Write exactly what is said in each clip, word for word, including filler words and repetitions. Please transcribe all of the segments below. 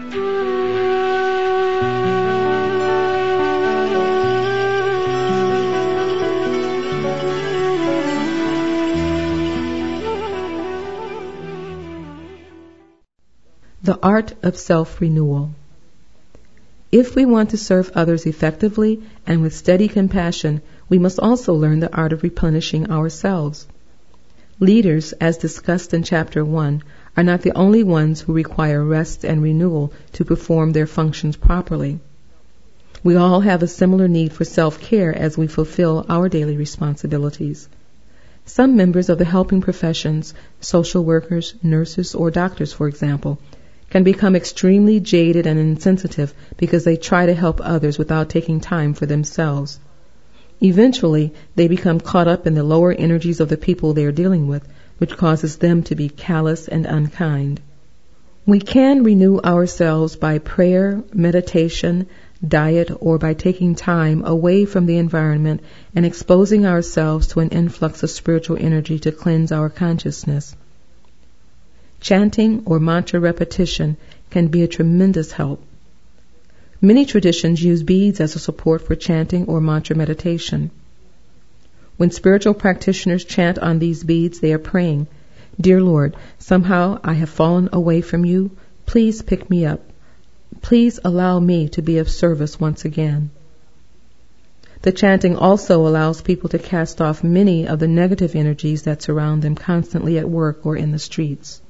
The art of self-renewal. If we want to serve others effectively and with steady compassion, we must also learn the art of replenishing ourselves. Leaders, as discussed in Chapter one, are not the only ones who require rest and renewal to perform their functions properly. We all have a similar need for self-care as we fulfill our daily responsibilities. Some members of the helping professions, social workers, nurses, or doctors, for example, can become extremely jaded and insensitive because they try to help others without taking time for themselves. Eventually, they become caught up in the lower energies of the people they are dealing with, which causes them to be callous and unkind. We can renew ourselves by prayer, meditation, diet, or by taking time away from the environment and exposing ourselves to an influx of spiritual energy to cleanse our consciousness. Chanting or mantra repetition can be a tremendous help. Many traditions use beads as a support for chanting or mantra meditation. When spiritual practitioners chant on these beads, they are praying, "Dear Lord, somehow I have fallen away from you. Please pick me up. Please allow me to be of service once again." The chanting also allows people to cast off many of the negative energies that surround them constantly at work or in the streets.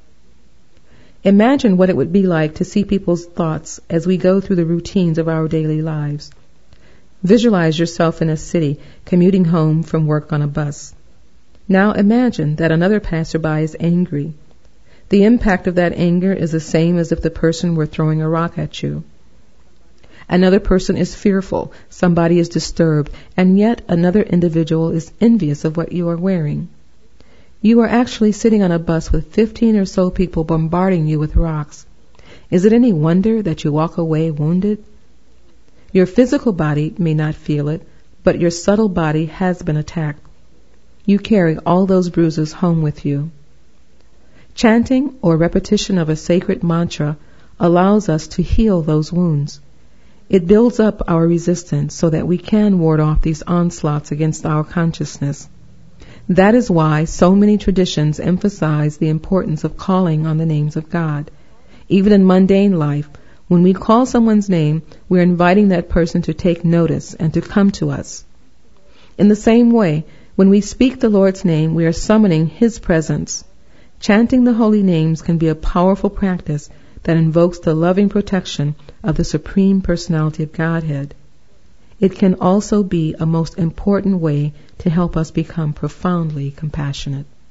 Imagine what it would be like to see people's thoughts as we go through the routines of our daily lives. Visualize yourself in a city, commuting home from work on a bus. Now imagine that another passerby is angry. The impact of that anger is the same as if the person were throwing a rock at you. Another person is fearful, somebody is disturbed, and yet another individual is envious of what you are wearing. You are actually sitting on a bus with fifteen or so people bombarding you with rocks. Is it any wonder that you walk away wounded? Your physical body may not feel it, but your subtle body has been attacked. You carry all those bruises home with you. Chanting or repetition of a sacred mantra allows us to heal those wounds. It builds up our resistance so that we can ward off these onslaughts against our consciousness. That is why so many traditions emphasize the importance of calling on the names of God. Even in mundane life, when we call someone's name, we are inviting that person to take notice and to come to us. In the same way, when we speak the Lord's name, we are summoning His presence. Chanting the holy names can be a powerful practice that invokes the loving protection of the Supreme Personality of Godhead. It can also be a most important way to help us become profoundly compassionate.